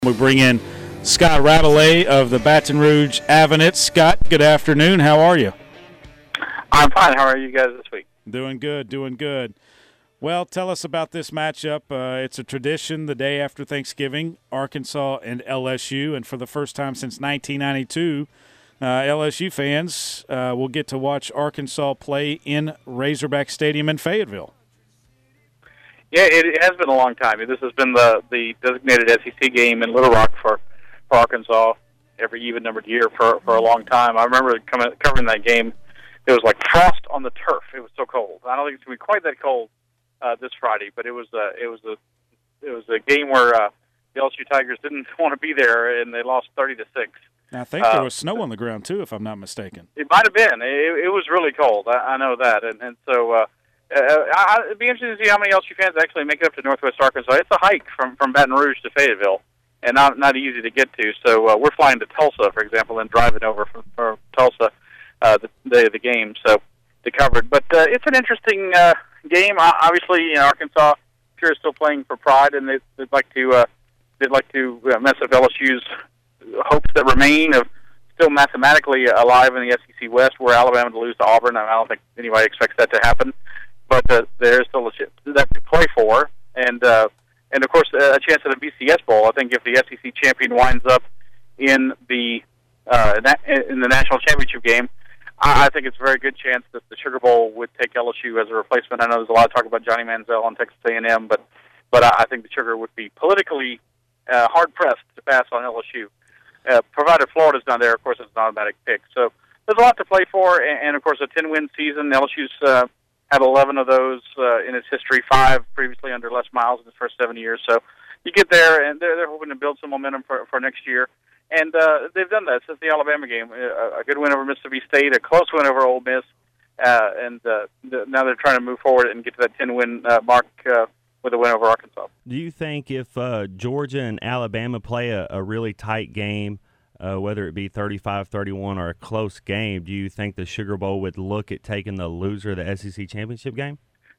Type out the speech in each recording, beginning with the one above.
We bring in Scott Rattley of the Baton Rouge Avenets. Scott, good afternoon. How are you? I'm fine. How are you guys this week? Doing good. Well, tell us about this matchup. It's a tradition the day after Thanksgiving, Arkansas and LSU, and for the first time since 1992, LSU fans will get to watch Arkansas play in Razorback Stadium in Fayetteville. Yeah, it has been a long time. This has been the designated SEC game in Little Rock for Arkansas every even-numbered year for a long time. I remember covering that game. It was like frost on the turf. It was so cold. I don't think it's going to be quite that cold this Friday, but it was a game where the LSU Tigers didn't want to be there, and they lost 30-6. I think there was snow on the ground, too, if I'm not mistaken. It might have been. It was really cold. I know that. And so it'd be interesting to see how many LSU fans actually make it up to Northwest Arkansas. It's a hike from Baton Rouge to Fayetteville, and not easy to get to. So we're flying to Tulsa, for example, and driving over from Tulsa the day of the game to cover it. But it's an interesting game. Obviously, Arkansas sure is still playing for pride, and they'd like to mess up LSU's hopes that remain of still mathematically alive in the SEC West, where Alabama to lose to Auburn. I don't think anybody expects that to happen, but there is still that to play for, and of course a chance at the BCS Bowl. I think if the SEC champion winds up in the national championship game, I think it's a very good chance that the Sugar Bowl would take LSU as a replacement. I know there's a lot of talk about Johnny Manziel on Texas A&M, but I think the Sugar would be politically hard-pressed to pass on LSU. Provided Florida's not there, of course, it's an automatic pick. So there's a lot to play for, and of course, a 10-win season. LSU's had 11 of those in its history, 5 previously under Les Miles in the first 7 years. So you get there, and they're hoping to build some momentum for next year. And they've done that since the Alabama game. A good win over Mississippi State, a close win over Ole Miss, and now they're trying to move forward and get to that 10-win mark with a win over Arkansas. Do you think if Georgia and Alabama play a really tight game, whether it be 35-31 or a close game, do you think the Sugar Bowl would look at taking the loser of the SEC championship game?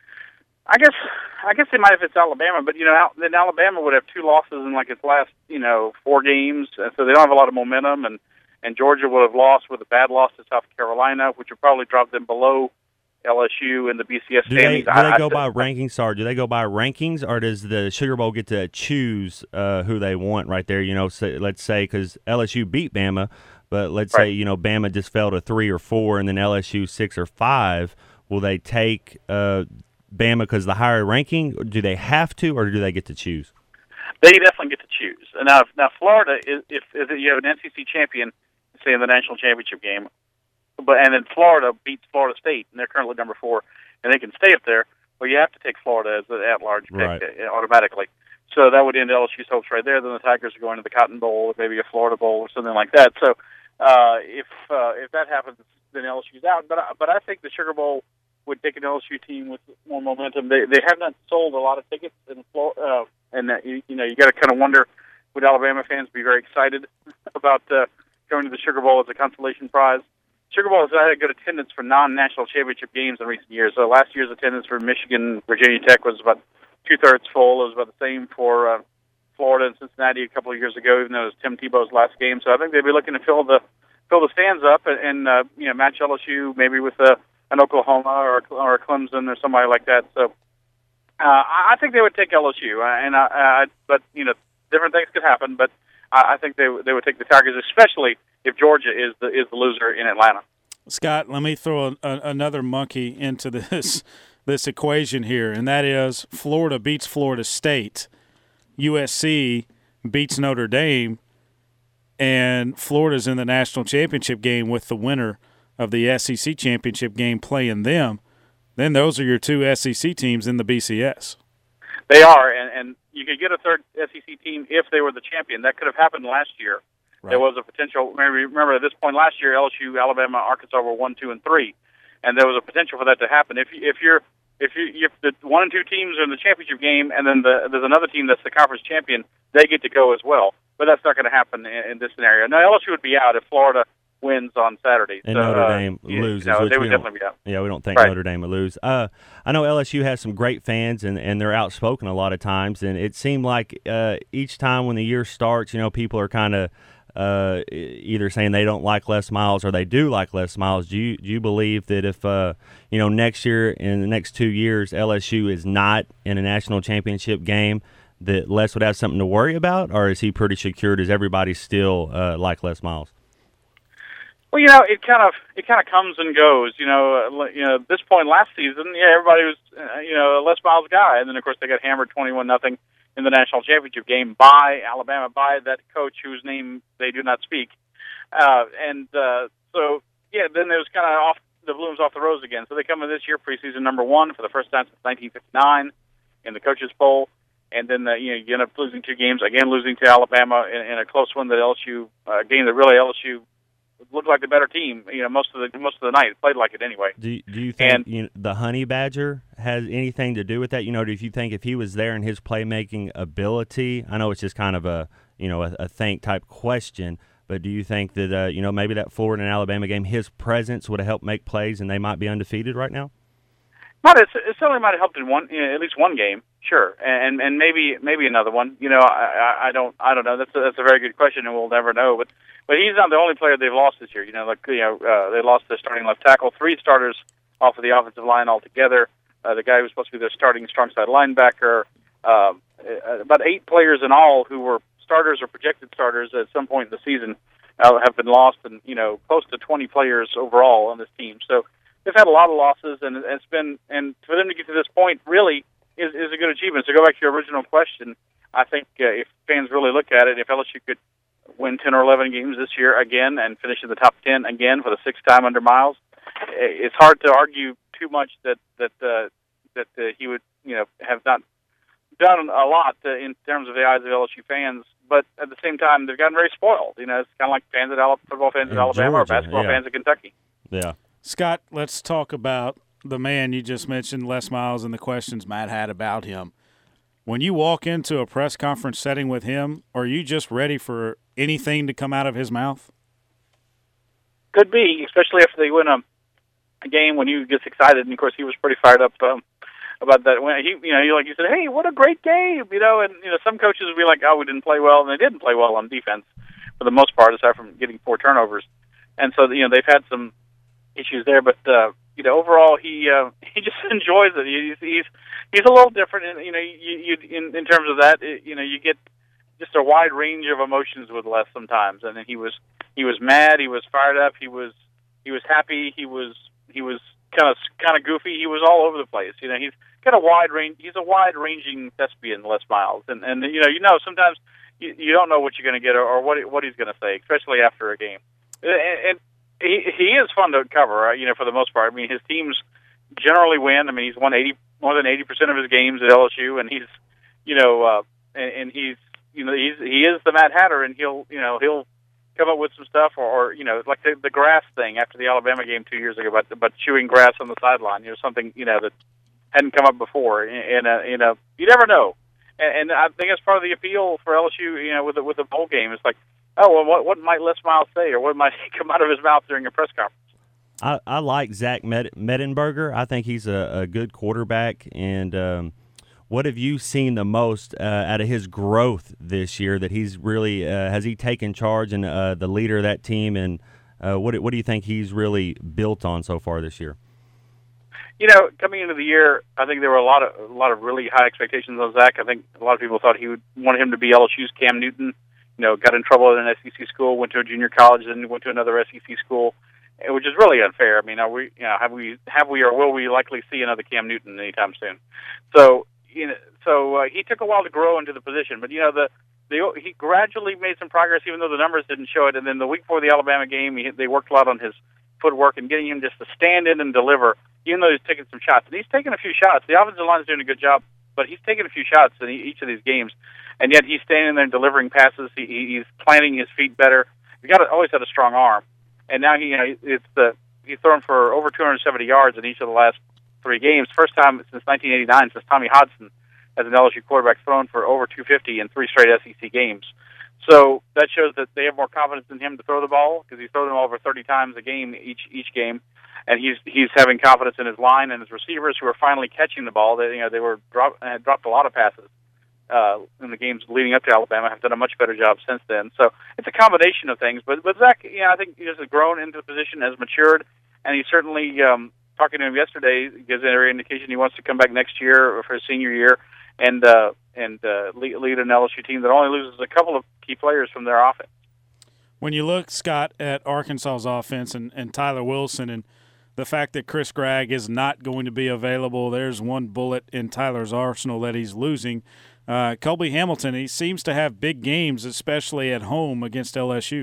I guess they might if it's Alabama, but then Alabama would have 2 losses in like its last 4 games, so they don't have a lot of momentum, and Georgia would have lost with a bad loss to South Carolina, which would probably drop them below LSU in the BCS standings. Do they go by rankings, or do they go by rankings, or does the Sugar Bowl get to choose who they want right there? Let's say because LSU beat Bama, but let's say Bama just fell to 3 or 4, and then LSU 6 or 5. Will they take Bama because the higher ranking? Or do they have to, or do they get to choose? They definitely get to choose. And now Florida, if you have an SEC champion, say in the national championship game, and then Florida beats Florida State, and they're currently number 4, and they can stay up there, well, you have to take Florida as an at-large pick automatically. So that would end LSU's hopes right there. Then the Tigers are going to the Cotton Bowl, or maybe a Florida Bowl, or something like that. So if that happens, then LSU's out. But I think the Sugar Bowl would take an LSU team with more momentum. They have not sold a lot of tickets in Florida, and you got to kind of wonder, would Alabama fans be very excited about going to the Sugar Bowl as a consolation prize? Sugar Bowl has had a good attendance for non-national championship games in recent years. So last year's attendance for Michigan, Virginia Tech was about 2/3 full. It was about the same for Florida and Cincinnati a couple of years ago, even though it was Tim Tebow's last game. So I think they'd be looking to fill the stands up and match LSU maybe with an Oklahoma or a Clemson or somebody like that. So I think they would take LSU, but different things could happen. But I think they would take the Tigers, especially if Georgia is the loser in Atlanta. Scott, let me throw another monkey into this equation here, and that is Florida beats Florida State, USC beats Notre Dame, and Florida's in the national championship game with the winner of the SEC championship game playing them. Then those are your 2 SEC teams in the BCS. They are, and you could get a third SEC team if they were the champion. That could have happened last year. Right. There was a potential. Remember, at this point last year, LSU, Alabama, Arkansas were 1, 2, and 3, and there was a potential for that to happen. If the 1 and 2 teams are in the championship game, and then there's another team that's the conference champion, they get to go as well. But that's not going to happen in this scenario. Now, LSU would be out if Florida wins on Saturday. And so, Notre Dame loses. They would definitely be out. Yeah, we don't think Right. Notre Dame will lose. I know LSU has some great fans, and they're outspoken a lot of times. And it seemed like each time when the year starts, people are kind of either saying they don't like Les Miles or they do like Les Miles. Do you believe that if next year, in the next 2 years, LSU is not in a national championship game, that Les would have something to worry about, or is he pretty secure? Does everybody still like Les Miles? Well, it kind of comes and goes. At this point last season, everybody was a Les Miles guy, and then of course they got hammered 21-0 in the national championship game by Alabama, by that coach whose name they do not speak, then it was kind of off the blooms off the rose again. So they come in this year preseason number 1 for the first time since 1959 in the Coaches Bowl. And then you end up losing 2 games, again losing to Alabama in a close one. That LSU game that really LSU looked like the better team. Most of the night it played like it anyway. Do you think the Honey Badger has anything to do with that? Do you think if he was there and his playmaking ability, I know it's just kind of a think type question, but do you think that maybe that Florida and Alabama game, his presence would have helped make plays and they might be undefeated right now? It certainly might have helped in at least one game, sure, and maybe another one. I don't know. That's a very good question, and we'll never know. But he's not the only player they've lost this year. They lost their starting left tackle, 3 starters off of the offensive line altogether. The guy who's supposed to be their starting strong side linebacker. About 8 players in all who were starters or projected starters at some point in the season have been lost, and close to 20 players overall on this team. So they've had a lot of losses, and and for them to get to this point really is a good achievement. So go back to your original question. I think if fans really look at it, if LSU could win 10 or 11 games this year again and finish in the top 10 again for the 6th time under Miles, it's hard to argue too much that he would have not done a lot in terms of the eyes of LSU fans. But at the same time, they've gotten very spoiled. It's kind of like football fans at Alabama or basketball fans at Kentucky. Yeah. Scott, let's talk about the man you just mentioned, Les Miles, and the questions Matt had about him. When you walk into a press conference setting with him, are you just ready for anything to come out of his mouth? Could be, especially after they win a game when he gets excited. And of course, he was pretty fired up about that. When he like you said, hey, what a great game, and some coaches would be like, oh, we didn't play well, and they didn't play well on defense for the most part, aside from getting 4 turnovers. And so they've had some issues there, but overall he just enjoys it. He's a little different, and in terms of that, you get just a wide range of emotions with Les sometimes. And then he was mad, he was fired up, he was happy, he was kind of goofy, he was all over the place. He's got a wide range. He's a wide ranging thespian, Les Miles, and sometimes you don't know what you're going to get or what he's going to say, especially after a game. And he is fun to cover, for the most part. I mean, his teams generally win. I mean, he's won more than 80% of his games at LSU, and he is the Mad Hatter, and he'll come up with some stuff, or like the grass thing after the Alabama game 2 years ago about chewing grass on the sideline. Something that hadn't come up before, and you never know. And I think that's part of the appeal for LSU, with the bowl game. It's like, oh, well, what might Les Miles say, or what might come out of his mouth during a press conference? I like Zach Mettenberger. I think he's a good quarterback. And what have you seen the most out of his growth this year? That he's really has he taken charge and the leader of that team? And what do you think he's really built on so far this year? Coming into the year, I think there were a lot of really high expectations on Zach. I think a lot of people thought he would want him to be LSU's Cam Newton. Got in trouble at an SEC school, went to a junior college, then went to another SEC school, which is really unfair. I mean, have we or will we likely see another Cam Newton anytime soon? So, he took a while to grow into the position, but he gradually made some progress, even though the numbers didn't show it. And then the week before the Alabama game, they worked a lot on his footwork and getting him just to stand in and deliver, even though he's taking some shots. And he's taken a few shots. The offensive line is doing a good job, but he's taken a few shots in each of these games. And yet he's standing there and delivering passes. He's planting his feet better. He's always had a strong arm. And now he's thrown for over 270 yards in each of the last 3 games. First time since 1989, since Tommy Hodson as an LSU quarterback thrown for over 250 in 3 straight SEC games. So that shows that they have more confidence in him to throw the ball because he's thrown them over 30 times a game each game, and he's having confidence in his line and his receivers who are finally catching the ball. They had dropped a lot of passes in the games leading up to Alabama, have done a much better job since then. So it's a combination of things. But Zach, I think he has grown into the position, has matured, and he certainly, talking to him yesterday, gives every indication he wants to come back next year for his senior year and lead an LSU team that only loses a couple of key players from their offense. When you look, Scott, at Arkansas's offense and Tyler Wilson and the fact that Chris Gregg is not going to be available, there's one bullet in Tyler's arsenal that he's losing. Colby Hamilton, he seems to have big games, especially at home against LSU.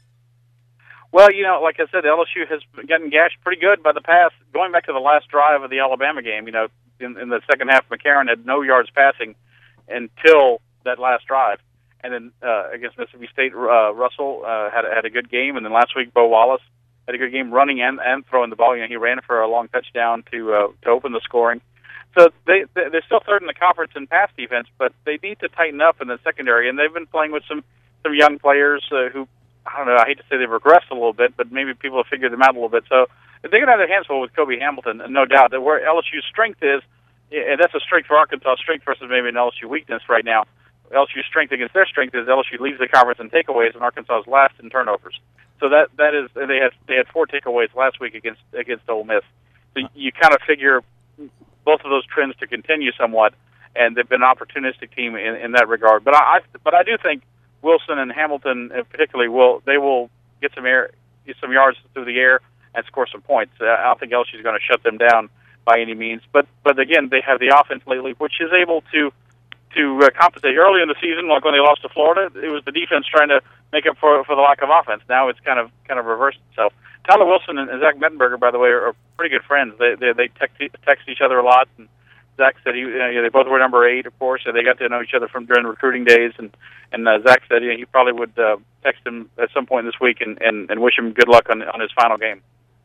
Well, like I said, LSU has gotten gashed pretty good by the pass. Going back to the last drive of the Alabama game, in the second half, McCarron had no yards passing until that last drive. And then against Mississippi State, Russell had a good game. And then last week, Bo Wallace had a good game running and throwing the ball. He ran for a long touchdown to open the scoring. So they're still third in the conference in pass defense, but they need to tighten up in the secondary. And they've been playing with some young players who, I don't know, I hate to say they've regressed a little bit, but maybe people have figured them out a little bit. So they're going to have their hands full with Kobe Hamilton, and no doubt that where LSU's strength is, and that's a strength for Arkansas, strength versus maybe an LSU weakness right now. LSU's strength against their strength is LSU leads the conference in takeaways, and Arkansas's last in turnovers. So that is they had 4 takeaways last week against Ole Miss. So you kind of figure both of those trends to continue somewhat, and they've been an opportunistic team in that regard. But I do think Wilson and Hamilton particularly will get some yards through the air and score some points. I don't think LSU is going to shut them down by any means. But again, they have the offense lately, which is able to compensate. Early in the season, like when they lost to Florida, it was the defense trying to make up for the lack of offense. Now it's kind of reversed itself. Tyler Wilson and Zach Mettenberger, by the way, are pretty good friends. They text each other a lot. And Zach said they both were number 8, of course, so they got to know each other from during recruiting days. And Zach said he probably would text him at some point this week and wish him good luck on his final game.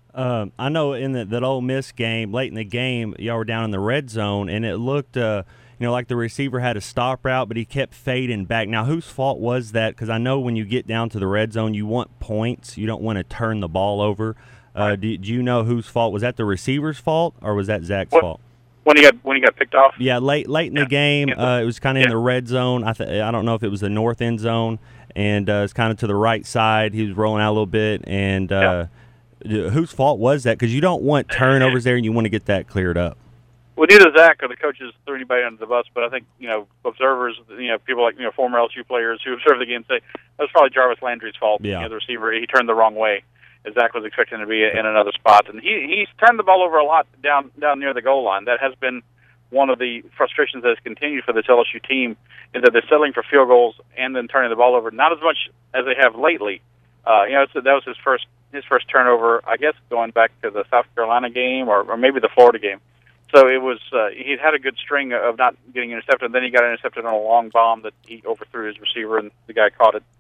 I know in that Ole Miss game, late in the game, y'all were down in the red zone, and it looked like the receiver had a stop route, but he kept fading back. Now, whose fault was that? Because I know when you get down to the red zone, you want points. You don't want to turn the ball over. Do you know whose fault? Was that the receiver's fault, or was that Zach's fault? When he got picked off? Yeah, late in the game. It was kind of in the red zone. I don't know if it was the north end zone, and it's kind of to the right side. He was rolling out a little bit, and whose fault was that? Because you don't want turnovers there, and you want to get that cleared up. Well, neither Zach or the coaches threw anybody under the bus, but I think observers, people like former LSU players who observed the game say that was probably Jarvis Landry's fault. Yeah. The receiver, he turned the wrong way. Zach was expecting to be in another spot, and he's turned the ball over a lot down near the goal line. That has been one of the frustrations that has continued for this LSU team, is that they're settling for field goals and then turning the ball over, not as much as they have lately. That was his first turnover, I guess, going back to the South Carolina game or maybe the Florida game. So it was he'd had a good string of not getting intercepted, and then he got intercepted on a long bomb that he overthrew his receiver, and the guy caught it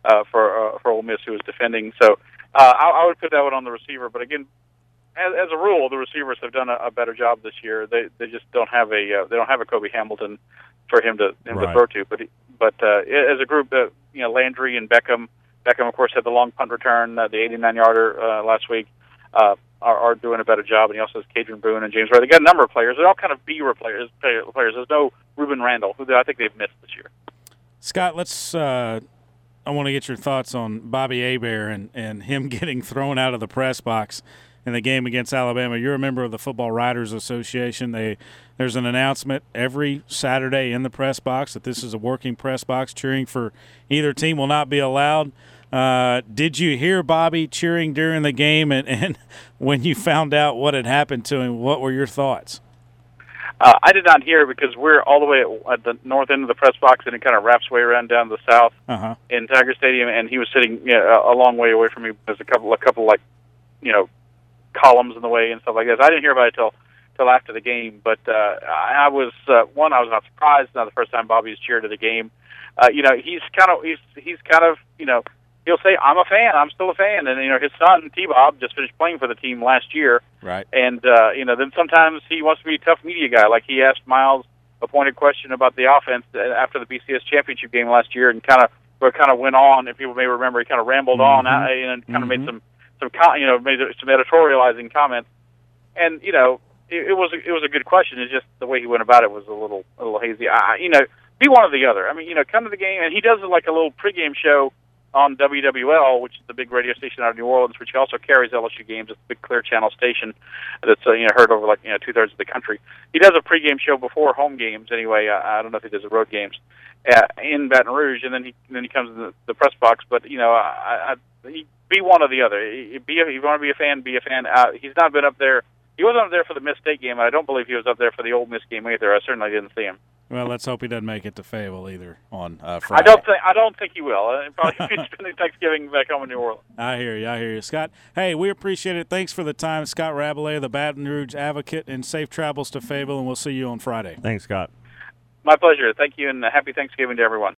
for Ole Miss, who was defending. So I would put that one on the receiver. But again, as a rule, the receivers have done a better job this year. They just don't have a Kobe Hamilton for him to throw to. But as a group, Landry and Beckham, of course, had the long punt return, the 89-yarder last week. Are doing a better job, and he also has Cadron Boone and James Wright. They got a number of players. They're all kind of B-roll players. There's no Ruben Randall, who I think they've missed this year. Scott, I want to get your thoughts on Bobby Hebert and him getting thrown out of the press box in the game against Alabama. You're a member of the Football Writers Association. There's an announcement every Saturday in the press box that this is a working press box. Cheering for either team will not be allowed. Did you hear Bobby cheering during the game, and when you found out what had happened to him, what were your thoughts? I did not hear because we're all the way at the north end of the press box, and it kind of wraps way around down to the south in Tiger Stadium, and he was sitting a long way away from me. There's a couple columns in the way and stuff like that. So I didn't hear about it till after the game, but I was not surprised. It's not the first time Bobby's cheered at a game. He's kind of he'll say, "I'm a fan. I'm still a fan." And his son T-Bob just finished playing for the team last year, right? And then sometimes he wants to be a tough media guy. Like he asked Miles a pointed question about the offense after the BCS championship game last year, and kind of but kind of went on, and people may remember he kind of rambled on and kind of made some made some editorializing comments, and it was a good question. It's just the way he went about it was a little hazy. Be one or the other. I mean, come to the game, and he does like a little pregame show on WWL, which is the big radio station out of New Orleans, which also carries LSU games. It's a big Clear Channel station that's heard over like 2/3 of the country. He does a pregame show before home games. Anyway, I don't know if he does the road games in Baton Rouge, and then he comes in the press box. But be one or the other. If you want to be a fan, be a fan. He's not been up there. He wasn't up there for the Miss State game. I don't believe he was up there for the Ole Miss game either. I certainly didn't see him. Well, let's hope he doesn't make it to Fayetteville either on Friday. I don't think he will. Probably be spending Thanksgiving back home in New Orleans. I hear you, Scott. Hey, we appreciate it. Thanks for the time, Scott Rabelais, the Baton Rouge Advocate, and safe travels to Fayetteville. And we'll see you on Friday. Thanks, Scott. My pleasure. Thank you, and happy Thanksgiving to everyone.